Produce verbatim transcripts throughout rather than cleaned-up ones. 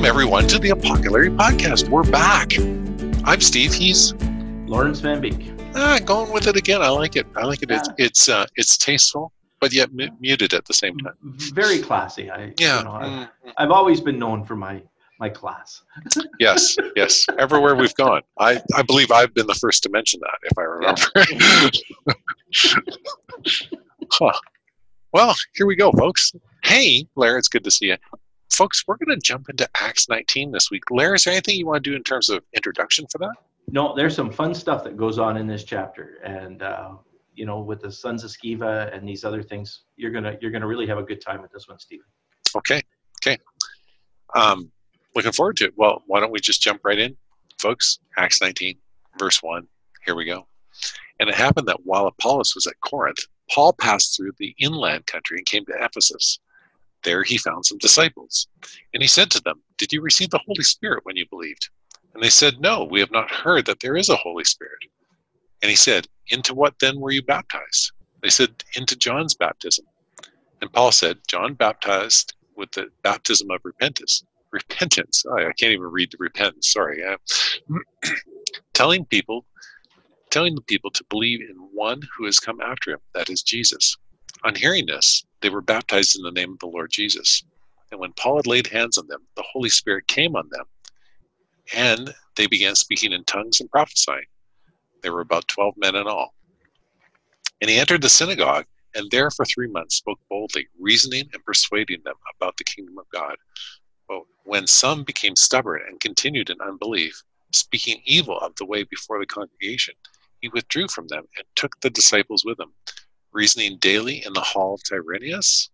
Welcome, everyone, to the Apocalypse Podcast. We're back. I'm Steve. He's Lawrence Van Beek. Ah, going with it again. I like it. I like it. Yeah. It's it's uh, it's tasteful, but yet m- muted at the same time. Very classy. I, Yeah. You know, I've, Mm-hmm. I've always been known for my my class. Yes, yes. Everywhere we've gone, I I believe I've been the first to mention that, if I remember. Huh. Well, here we go, folks. Hey, Larry, it's good to see you. Folks, we're going to jump into Acts nineteen this week. Larry, is there anything you want to do in terms of introduction for that? No, there's some fun stuff that goes on in this chapter, and uh, you know, with the sons of Sceva and these other things, you're gonna you're gonna really have a good time with this one, Stephen. Okay, okay. Um, looking forward to it. Well, why don't we just jump right in, folks? Acts nineteen, verse one. Here we go. And it happened that while Apollos was at Corinth, Paul passed through the inland country and came to Ephesus. There he found some disciples. And he said to them, "Did you receive the Holy Spirit when you believed?" And they said, "No, we have not heard that there is a Holy Spirit." And he said, "Into what then were you baptized?" They said, "Into John's baptism." And Paul said, "John baptized with the baptism of repentance." Repentance. Oh, I can't even read the repentance. Sorry. Uh, telling people, telling the people to believe in one who has come after him, that is Jesus. On hearing this, they were baptized in the name of the Lord Jesus. And when Paul had laid hands on them, the Holy Spirit came on them, and they began speaking in tongues and prophesying. There were about twelve men in all. And he entered the synagogue, and there for three months spoke boldly, reasoning and persuading them about the kingdom of God. But when some became stubborn and continued in unbelief, speaking evil of the way before the congregation, he withdrew from them and took the disciples with him, reasoning daily in the hall of Tyrannus.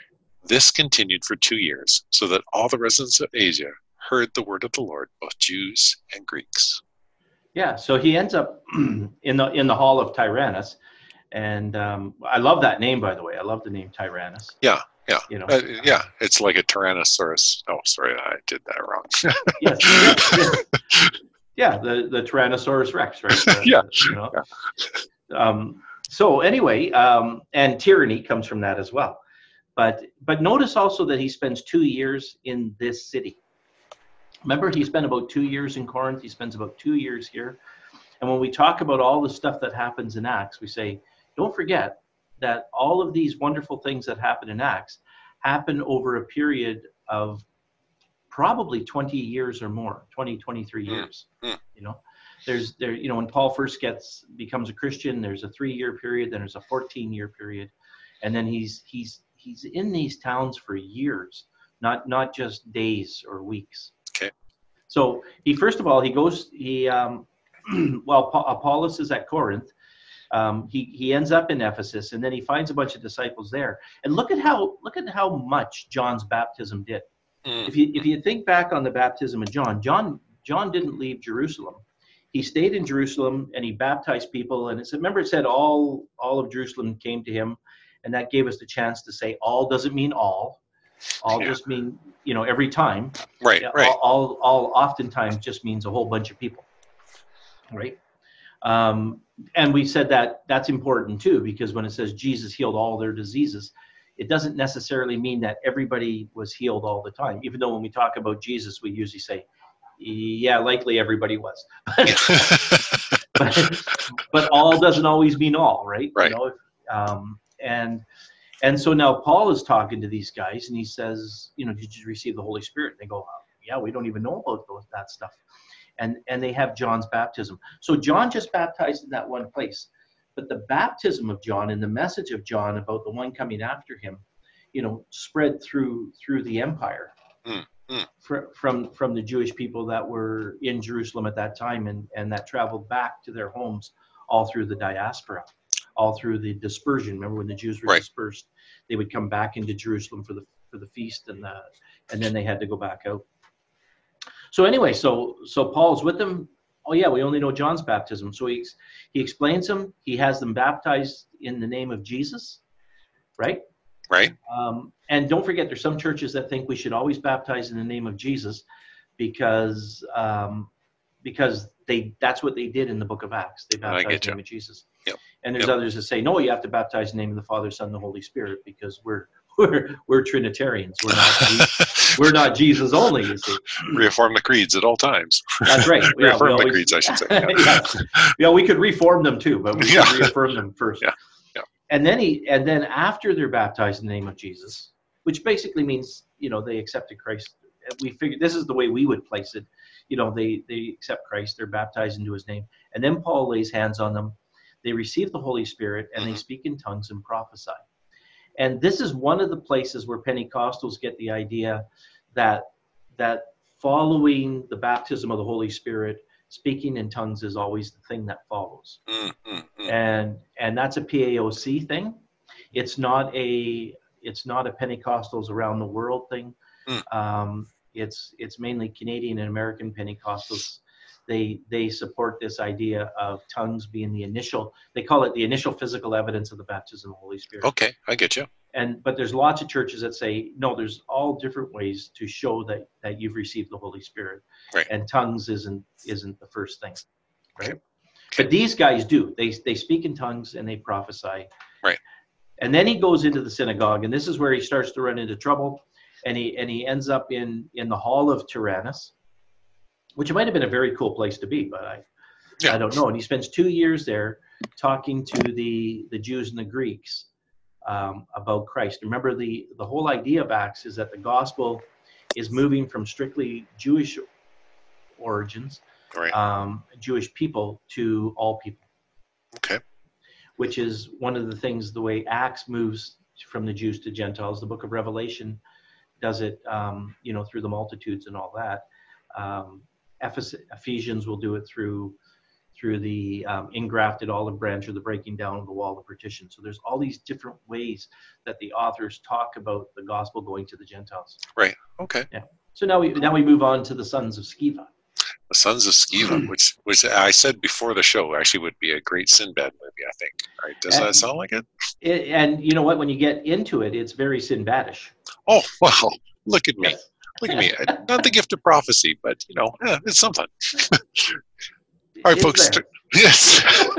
This continued for two years, so that all the residents of Asia heard the word of the Lord, both Jews and Greeks. Yeah, so he ends up in the in the hall of Tyrannus, and um, I love that name, by the way. I love the name Tyrannus. Yeah, yeah, you know, uh, yeah. It's like a Tyrannosaurus. Oh, sorry, I did that wrong. yes, yes, yes. Yeah, the the Tyrannosaurus Rex, right? The, yeah. You know? yeah. Um, so anyway, um, and tyranny comes from that as well. But but notice also that he spends two years in this city. Remember, he spent about two years in Corinth. He spends about two years here. And when we talk about all the stuff that happens in Acts, we say, don't forget that all of these wonderful things that happen in Acts happen over a period of probably twenty years or more, twenty, twenty-three years. Mm. You know, there's there, you know, when Paul first gets becomes a Christian, there's a three-year period, then there's a fourteen-year period, and then he's he's he's in these towns for years, not not just days or weeks. Okay. So he first of all he goes he um, while pa- Apollos is at Corinth, um, he he ends up in Ephesus, and then he finds a bunch of disciples there. And look at how look at how much John's baptism did. Mm. If you if you think back on the baptism of John, John John didn't leave Jerusalem. He stayed in Jerusalem and he baptized people. And it's remember it said all all of Jerusalem came to him, and that gave us the chance to say all doesn't mean all. All Yeah. just mean, you know, every time. Right, Yeah, right. All, all all oftentimes just means a whole bunch of people. Right. Um, and we said that that's important too, because when it says Jesus healed all their diseases, it doesn't necessarily mean that everybody was healed all the time. Even though when we talk about Jesus, we usually say, yeah, likely everybody was. but, but all doesn't always mean all, right? Right. You know, um, and and so now Paul is talking to these guys, and he says, you know, did you receive the Holy Spirit? And they go, yeah, we don't even know about those, that stuff. And and they have John's baptism. So John just baptized in that one place. But the baptism of John and the message of John about the one coming after him, you know, spread through through the empire Mm, mm. fr- from from the Jewish people that were in Jerusalem at that time, and, and that traveled back to their homes all through the diaspora, all through the dispersion. Remember when the Jews were Right. dispersed, they would come back into Jerusalem for the for the feast, and the, and then they had to go back out. So anyway, so so Paul's with them. Oh yeah, we only know John's baptism. So he he explains them. He has them baptized in the name of Jesus, right? Right. Um, and don't forget, there's some churches that think we should always baptize in the name of Jesus, because um, because they that's what they did in the Book of Acts. They I baptized get in the you. name of Jesus. Yep. And there's Yep. others that say no, you have to baptize in the name of the Father, Son, and the Holy Spirit, because we're we're we're Trinitarians. We're not. We're not Jesus only, you see. Reaffirm the creeds at all times. That's right. Yeah, Reaffirm always, the creeds, I should say. Yeah. Yes. Yeah, we could reform them too, but we Yeah. should reaffirm them first. Yeah. Yeah. And then he, and then after they're baptized in the name of Jesus, which basically means, you know, they accepted Christ. We figured this is the way we would place it. You know, they they accept Christ, they're baptized into his name, and then Paul lays hands on them. They receive the Holy Spirit, and mm-hmm. they speak in tongues and prophesy. And this is one of the places where Pentecostals get the idea that that following the baptism of the Holy Spirit, speaking in tongues is always the thing that follows. Mm-hmm. And and that's a P A O C thing. It's not a it's not a Pentecostals around the world thing. Mm. Um, it's it's mainly Canadian and American Pentecostals. They they support this idea of tongues being the initial. They call it the initial physical evidence of the baptism of the Holy Spirit. Okay, I get you. And but there's lots of churches that say no. There's all different ways to show that that you've received the Holy Spirit. Right. And tongues isn't isn't the first thing. Right. Okay. But these guys do. They they speak in tongues and they prophesy. Right. And then he goes into the synagogue, and this is where he starts to run into trouble. And he and he ends up in, in the hall of Tyrannus, which might have been a very cool place to be, but I yeah. I don't know. And he spends two years there talking to the, the Jews and the Greeks um, about Christ. Remember, the, the whole idea of Acts is that the gospel is moving from strictly Jewish origins, right. um, Jewish people, to all people. Okay. Which is one of the things, the way Acts moves from the Jews to Gentiles. The book of Revelation does it, um, you know, through the multitudes and all that. Um, Ephes- Ephesians will do it through through the um, engrafted olive branch or the breaking down of the wall of partition. So there's all these different ways that the authors talk about the gospel going to the Gentiles. Right. Okay. Yeah. So now we now we move on to the sons of Sceva. The Sons of Sceva, which which I said before the show, actually would be a great Sinbad movie, I think. Right? Does and, that sound like it? it? And you know what? When you get into it, it's very Sinbadish. Oh, wow. Look at me. Yes. Look at me. Not the gift of prophecy, but, you know, yeah, it's something. All right, it's folks. There. Yes.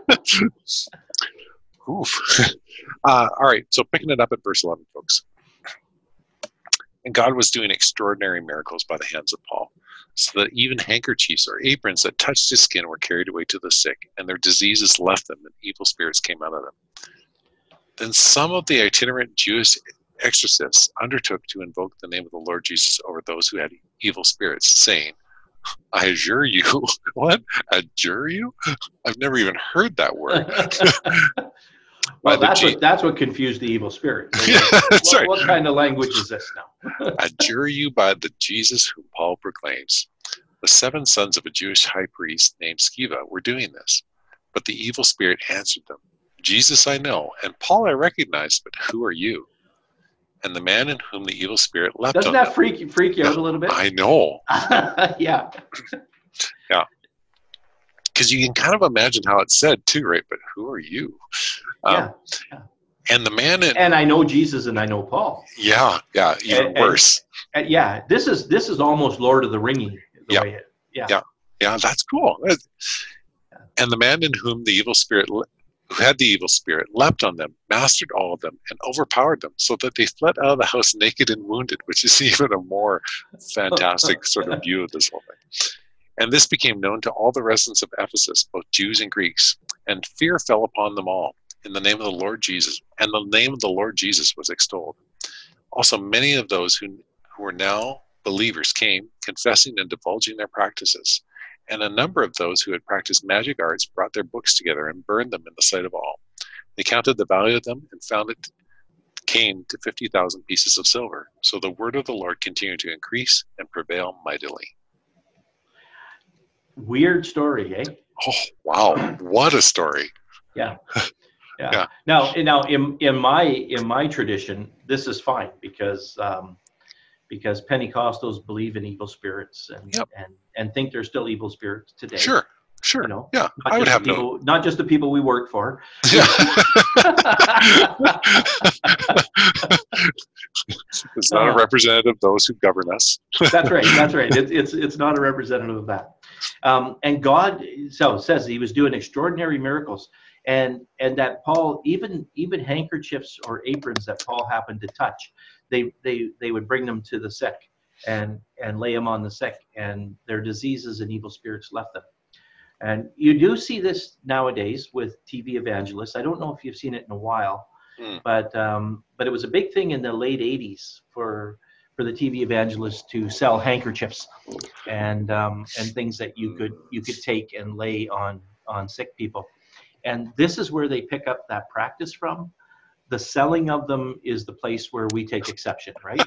Oof. Uh, all right, so picking it up at verse eleven, folks. And God was doing extraordinary miracles by the hands of Paul, so that even handkerchiefs or aprons that touched his skin were carried away to the sick, and their diseases left them, and evil spirits came out of them. Then some of the itinerant Jewish exorcists undertook to invoke the name of the Lord Jesus over those who had evil spirits, saying, I adjure you. What? Adjure you? I've never even heard that word. Well, that's what, that's what confused the evil spirit. Yeah, that's what, right. What kind of language is this now? Adjure you by the Jesus whom Paul proclaims. The seven sons of a Jewish high priest named Sceva were doing this. But the evil spirit answered them, Jesus I know, and Paul I recognize, but who are you? And the man in whom the evil spirit leapt Doesn't on that them. freak you, freak you out a little bit? I know. Yeah. Yeah. Because you can kind of imagine how it's said too, right? But who are you? Um, yeah. yeah. And the man in, and I know Jesus and I know Paul. Yeah, yeah, even and, worse. And, and yeah, this is this is almost Lord of the Ringing. The yeah. way it, yeah. Yeah. Yeah, that's cool. And the man in whom the evil spirit, who had the evil spirit, leapt on them, mastered all of them, and overpowered them, so that they fled out of the house naked and wounded, which is even a more fantastic sort of view of this whole thing. And this became known to all the residents of Ephesus, both Jews and Greeks, and fear fell upon them all in the name of the Lord Jesus, and the name of the Lord Jesus was extolled. Also, many of those who, who were now believers came, confessing and divulging their practices. And a number of those who had practiced magic arts brought their books together and burned them in the sight of all. They counted the value of them and found it came to fifty thousand pieces of silver. So the word of the Lord continued to increase and prevail mightily. Weird story, eh? Oh, wow. What a story. Yeah. Yeah. Yeah. Now, now, in in my in my tradition, this is fine because um, because Pentecostals believe in evil spirits and Yep. and and think there's still evil spirits today. Sure. Sure. You know, Yeah. not I would just have the no. people, not just the people we work for. Yeah. It's not a representative of those who govern us. That's right. That's right. It's it's it's not a representative of that. Um, and God so says he was doing extraordinary miracles, and and that Paul, even even handkerchiefs or aprons that Paul happened to touch, they they they would bring them to the sick and and lay them on the sick, and their diseases and evil spirits left them. And you do see this nowadays with T V evangelists. I don't know if you've seen it in a while, mm. but um, but it was a big thing in the late eighties for for the T V evangelists to sell handkerchiefs and um, and things that you could you could take and lay on on sick people. And this is where they pick up that practice from. The selling of them is the place where we take exception, right?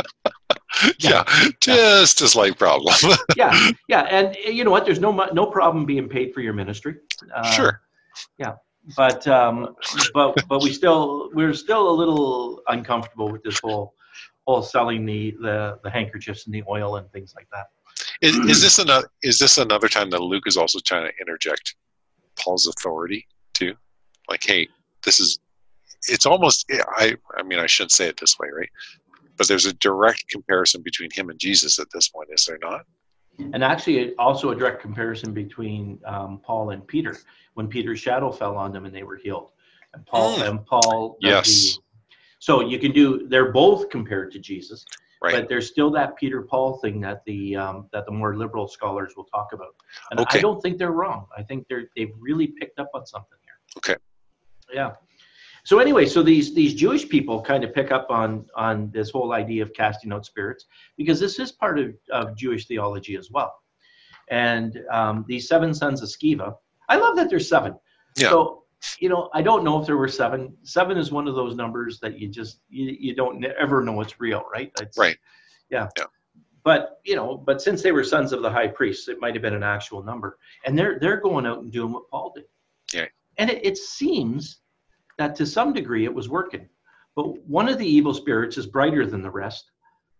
Yeah, yeah, just a slight problem. yeah, yeah, and you know what? There's no no problem being paid for your ministry. Uh, sure. Yeah, but um, but but we still we're still a little uncomfortable with this whole whole selling the the, the handkerchiefs and the oil and things like that. Is, is this another is this another time that Luke is also trying to interject Paul's authority too? Like, hey, this is it's almost I I mean I shouldn't say it this way, right? But there's a direct comparison between him and Jesus at this point, is there not? And actually, also a direct comparison between um, Paul and Peter, when Peter's shadow fell on them and they were healed. And Paul, mm. and Paul. Yes. The, so you can do. They're both compared to Jesus, right. But there's still that Peter-Paul thing that the um, that the more liberal scholars will talk about. And okay. I don't think they're wrong. I think they're they've really picked up on something here. Okay. Yeah. So anyway, so these these Jewish people kind of pick up on on this whole idea of casting out spirits, because this is part of, of Jewish theology as well. And um, these seven sons of Sceva, I love that there's seven. Yeah. So, you know, I don't know if there were seven. Seven is one of those numbers that you just, you, you don't ever know it's real, right? It's, right. Yeah. Yeah. But, you know, but since they were sons of the high priest, it might have been an actual number. And they're they're going out and doing what Paul did. Yeah. And it, it seems that to some degree it was working. But one of the evil spirits is brighter than the rest.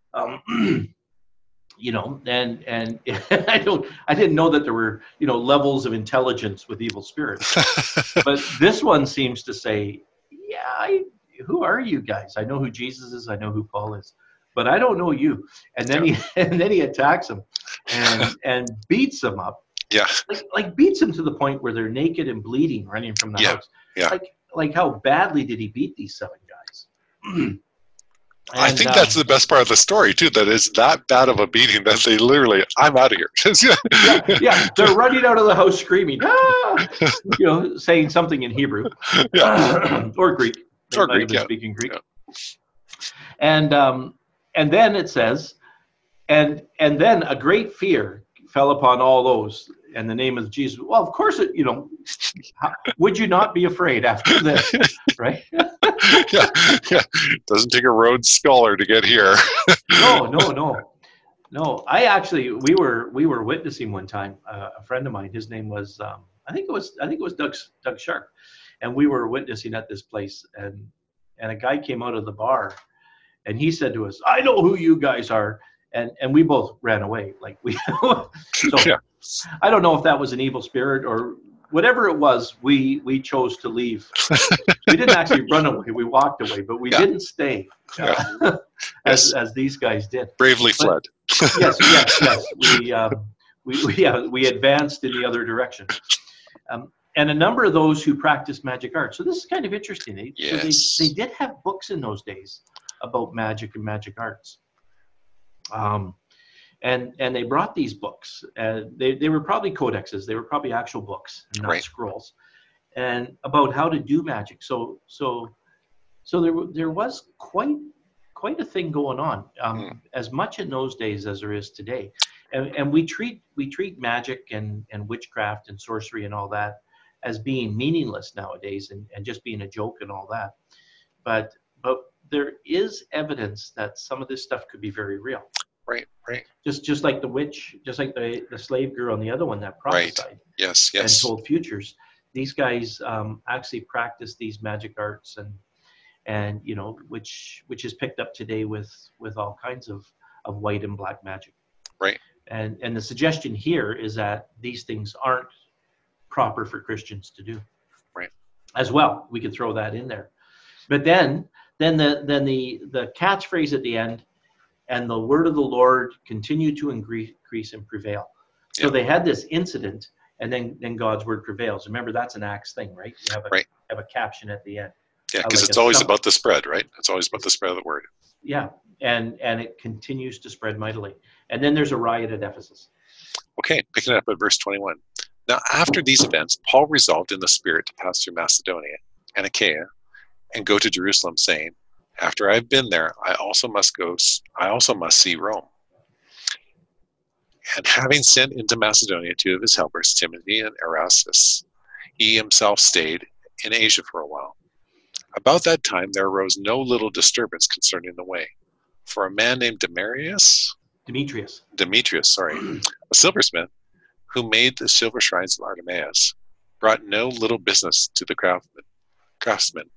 Um, you know, and and I don't I didn't know that there were, you know, levels of intelligence with evil spirits. But this one seems to say, yeah, I, who are you guys? I know who Jesus is, I know who Paul is, but I don't know you. And then yeah. he and then he attacks them and and beats them up. Yeah. Like like beats them to the point where they're naked and bleeding running from the yeah. house. Yeah. Like Like how badly did he beat these seven guys? and, I think that's uh, the best part of the story too. That it's that bad of a beating that they literally, I'm out of here. yeah, yeah, they're running out of the house screaming, ah! you know, saying something in Hebrew, yeah, or Greek, they or might Greek, have been yeah. speaking Greek. Yeah. And um, and then it says, and and then a great fear fell upon all those. And the name of Jesus. Well, of course, it, you know, how, would you not be afraid after this, right? yeah, yeah. Doesn't take a Rhodes Scholar to get here. no, no, no, no. I actually, we were we were witnessing one time. Uh, a friend of mine, his name was, um, I think it was, I think it was Doug Doug Sharp, and we were witnessing at this place, and and a guy came out of the bar, and he said to us, "I know who you guys are," and and we both ran away, like we. so, yeah. I don't know if that was an evil spirit or whatever it was. We we chose to leave. We didn't actually run away. We walked away, but we yeah. didn't stay uh, yeah. as yes. as these guys did. Bravely but, fled. yes, yes, yes. We um, we we, yeah, we advanced in the other direction. Um, and a number of those who practiced magic arts. So this is kind of interesting. They, yes. so they they did have books in those days about magic and magic arts. Um. And and they brought these books. Uh, they they were probably codexes. They were probably actual books, not right. scrolls, and about how to do magic. So so so there there was quite quite a thing going on. Um, mm. As much in those days as there is today, and and we treat we treat magic and and witchcraft and sorcery and all that as being meaningless nowadays and and just being a joke and all that. But but there is evidence that some of this stuff could be very real. Right, right. Just just like the witch, just like the, the slave girl and the other one that prophesied. Right. Yes, yes. And told futures. These guys um, actually practice these magic arts and and you know, which which is picked up today with with all kinds of, of white and black magic. Right. And and the suggestion here is that these things aren't proper for Christians to do. Right. As well. We could throw that in there. But then then the then the the catchphrase at the end, and the word of the Lord continued to increase and prevail. So yeah. they had this incident, and then then God's word prevails. Remember, that's an Acts thing, right? You have a Right. have a caption at the end. Yeah, Uh, because like it's a always sum- about the spread, right? It's always about the spread of the word. Yeah, and and it continues to spread mightily. And then there's a riot at Ephesus. Okay, picking it up at verse twenty-one. Now, after these events, Paul resolved in the Spirit to pass through Macedonia and Achaia and go to Jerusalem, saying, "After I've been there, I also must go. I also must see Rome." And having sent into Macedonia two of his helpers, Timothy and Erastus, he himself stayed in Asia for a while. About that time, there arose no little disturbance concerning the way, for a man named Demarius, Demetrius. Demetrius, sorry, a silversmith, who made the silver shrines of Artemis, brought no little business to the craftsmen. craftsmen.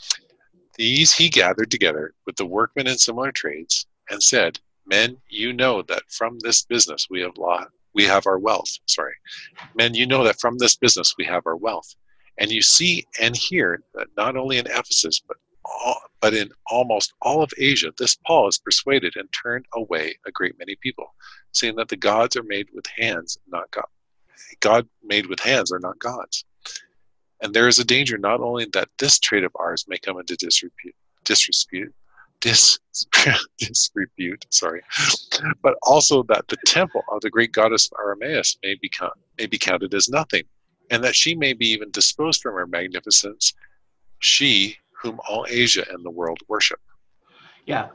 These he gathered together with the workmen in similar trades, and said, "Men, you know that from this business we have law, we have our wealth." Sorry, men, you know that from this business we have our wealth, and you see and hear that not only in Ephesus, but all, but in almost all of Asia, this Paul has persuaded and turned away a great many people, saying that the gods are made with hands, not God. God made with hands are not gods. And there is a danger not only that this trade of ours may come into disrepute, disrepute, dis, disrepute, sorry, but also that the temple of the great goddess Artemis may become may be counted as nothing, and that she may be even disposed from her magnificence, she whom all Asia and the world worship. Yeah.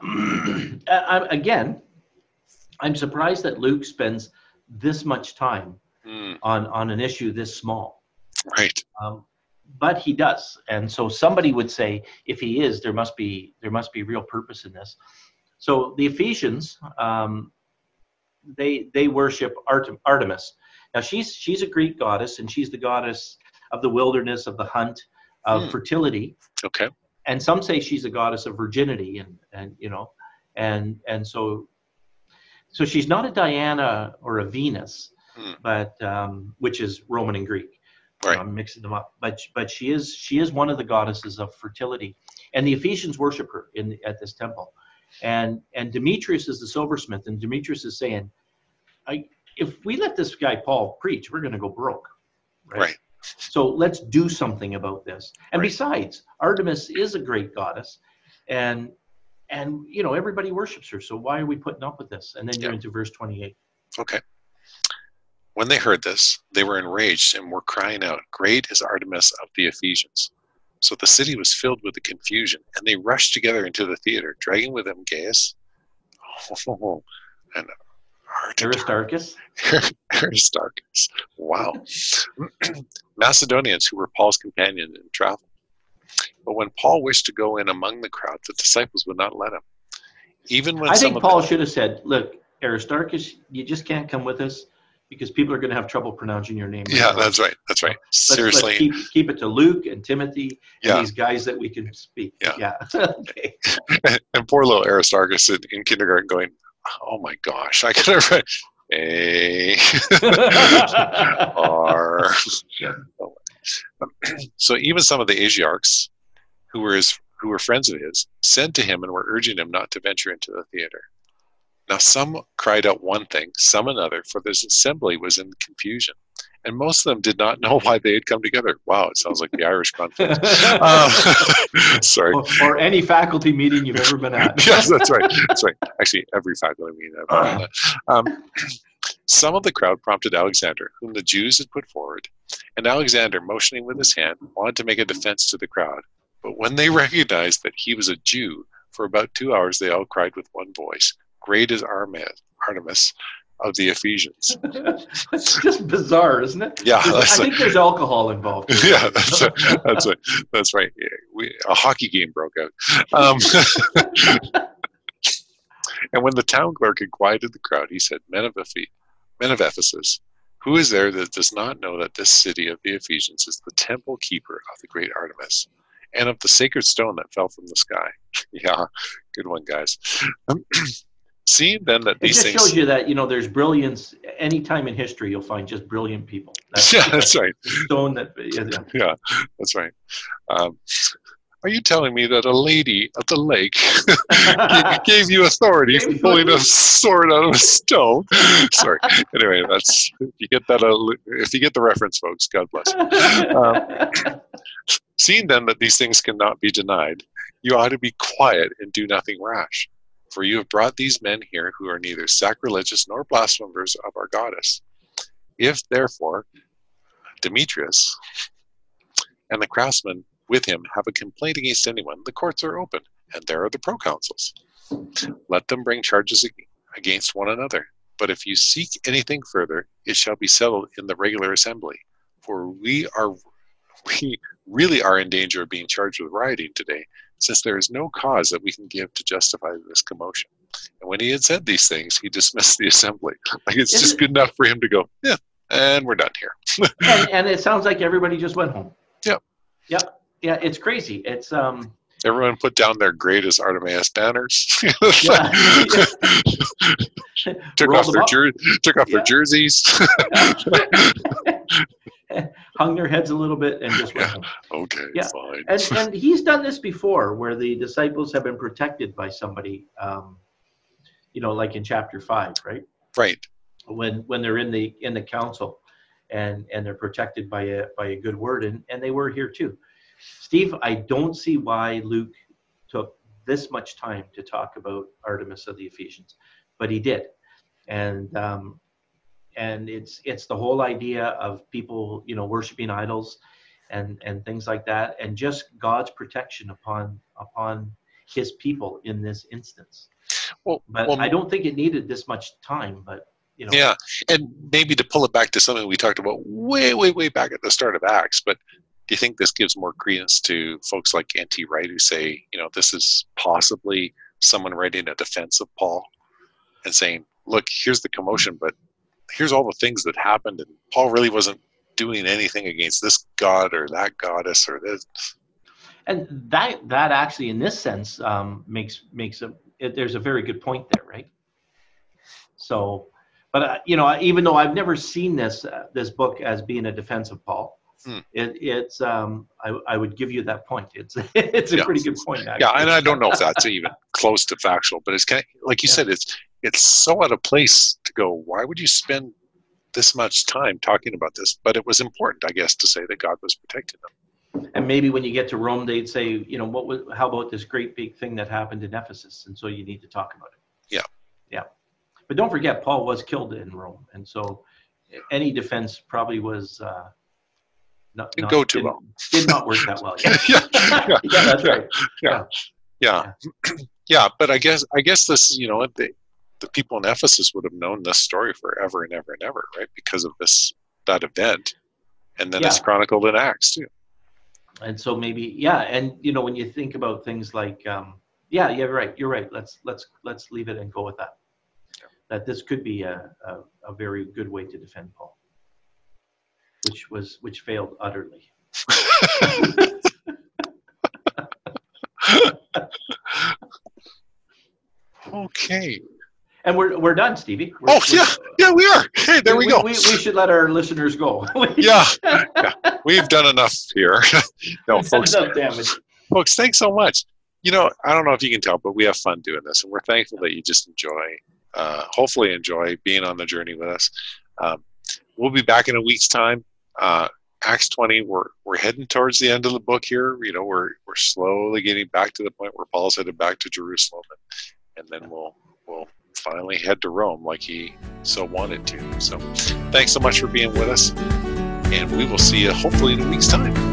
I, again, I'm surprised that Luke spends this much time Mm, on on an issue this small. right. Um, but he does, and so somebody would say, if he is, there must be there must be real purpose in this. So the Ephesians, um, they they worship Artem, Artemis. Now she's she's a Greek goddess, and she's the goddess of the wilderness, of the hunt, of Hmm. fertility. Okay. And some say she's a goddess of virginity, and and you know, and and so so she's not a Diana or a Venus, Hmm. but um, which is Roman and Greek. Right. I'm mixing them up, but but she is she is one of the goddesses of fertility, and the Ephesians worship her in at this temple, and and Demetrius is the silversmith, and Demetrius is saying, I, if we let this guy Paul preach, we're going to go broke, Right. So let's do something about this. And Right. besides, Artemis is a great goddess, and and you know everybody worships her. So why are we putting up with this? And then you're Yeah. into verse twenty-eight. Okay. When they heard this, they were enraged and were crying out, "Great is Artemis of the Ephesians." So the city was filled with the confusion, and they rushed together into the theater, dragging with them Gaius and Aristarchus. Aristarchus. Wow. Macedonians who were Paul's companions in travel. But when Paul wished to go in among the crowd, the disciples would not let him. Even when I some think of Paul them, should have said, "Look, Aristarchus, you just can't come with us because people are going to have trouble pronouncing your name." yeah, that's right. That's right. Let's, Seriously. let's keep, keep it to Luke and Timothy and Yeah. these guys that we can speak. Yeah. Yeah. Okay. And poor little Aristarchus in, in kindergarten going, "Oh my gosh, I could have read A R." Yeah. So even some of the Asiarchs, who were his, who were friends of his, sent to him and were urging him not to venture into the theater. Now some cried out one thing, some another, for this assembly was in confusion, and most of them did not know why they had come together. Wow, it sounds like the Irish conference. Um, sorry. or, or any faculty meeting you've ever been at. Yes, that's right. That's right. Actually, every faculty meeting I've been at. Um, some of the crowd prompted Alexander, whom the Jews had put forward, and Alexander, motioning with his hand, wanted to make a defense to the crowd. But when they recognized that he was a Jew, for about two hours they all cried with one voice, "Great is Artemis of the Ephesians." It's just bizarre, isn't it? Yeah, There's- that's I a- think there's alcohol involved. Yeah, that's right. That's right. That's right. Yeah, we, a hockey game broke out. Um, and when the town clerk had quieted the crowd, he said, Men of, Ephes- Men of Ephesus, who is there that does not know that this city of the Ephesians is the temple keeper of the great Artemis, and of the sacred stone that fell from the sky? Yeah, good one, guys. Um, Seeing then that It these just things... shows you that, you know, there's brilliance. Any time in history, you'll find just brilliant people. That's Yeah, that's right. the stone that, yeah, yeah. Yeah, that's right. Um, are you telling me that a lady at the lake gave you authority for pulling a sword out of a stone? Sorry. Anyway, that's if you get that. Uh, if you get the reference, folks, God bless you. Um, seeing then that these things cannot be denied, you ought to be quiet and do nothing rash. For you have brought these men here who are neither sacrilegious nor blasphemers of our goddess. If, therefore, Demetrius and the craftsmen with him have a complaint against anyone, the courts are open, and there are the proconsuls. Let them bring charges against one another. But if you seek anything further, it shall be settled in the regular assembly. For we are we really are in danger of being charged with rioting today, since there is no cause that we can give to justify this commotion. And when he had said these things, he dismissed the assembly. Like it's Isn't just good enough for him to go, yeah, and we're done here. and, and it sounds like everybody just went home. Yep. Yep. Yeah, it's crazy. It's um. Everyone put down their greatest Artemis banners. yeah. took, off their jer- took off yeah. their jerseys. Hung their heads a little bit and just went yeah. home. Okay, yeah. fine. And, and he's done this before where the disciples have been protected by somebody, um, you know, like in chapter five, right? Right. When when they're in the in the council and, and they're protected by a by a good word, and, and they were here too. Steve, I don't see why Luke took this much time to talk about Artemis of the Ephesians, but he did. And um, and it's it's the whole idea of people, you know, worshiping idols and, and things like that, and just God's protection upon upon his people in this instance. Well, but well, I don't think it needed this much time, but you know. Yeah, and maybe to pull it back to something we talked about way, way, way back at the start of Acts, but do you think this gives more credence to folks like N T Wright who say, you know, this is possibly someone writing a defense of Paul and saying, look, here's the commotion, but here's all the things that happened, and Paul really wasn't doing anything against this god or that goddess or this. And that that actually, in this sense, um, makes makes a it, there's a very good point there, right? So, but uh, you know, even though I've never seen this uh, this book as being a defense of Paul, hmm. it, it's um, I, I would give you that point. It's it's a yeah. pretty good point. Actually. Yeah, and I don't know if that's even close to factual, but it's kind of, like you yeah. said, it's it's so out of place to go, why would you spend this much time talking about this? But it was important, I guess, to say that God was protecting them. And maybe when you get to Rome, they'd say, you know, what was, how about this great big thing that happened in Ephesus? And so you need to talk about it. Yeah. Yeah. But don't forget, Paul was killed in Rome. And so any defense probably was uh, not, didn't not, go too didn't, well. Did not work that well. Yeah, yeah. yeah. yeah that's right. Yeah. Yeah. Yeah. yeah. But I guess, I guess this, you know, the, the people in Ephesus would have known this story forever and ever and ever, right? Because of this, that event. And then yeah. it's chronicled in Acts too. And so maybe, yeah. And, you know, when you think about things like, um, yeah, you're right. You're right. Let's, let's, let's leave it and go with that. Yeah. That this could be a, a, a very good way to defend Paul, which was, which failed utterly. Okay. And we're we're done, Stevie. We're, oh yeah, yeah, we are. Hey, there we, we go. We, we should let our listeners go. yeah. yeah, we've done enough here. no, folks. Enough damage. Folks, thanks so much. You know, I don't know if you can tell, but we have fun doing this, and we're thankful that you just enjoy, uh, hopefully enjoy being on the journey with us. Um, we'll be back in a week's time. Uh, Acts twenty. We're we're heading towards the end of the book here. You know, we're we're slowly getting back to the point where Paul's headed back to Jerusalem, and, and then we'll we'll. finally head to Rome like he so wanted to. So thanks so much for being with us, and we will see you hopefully in a week's time.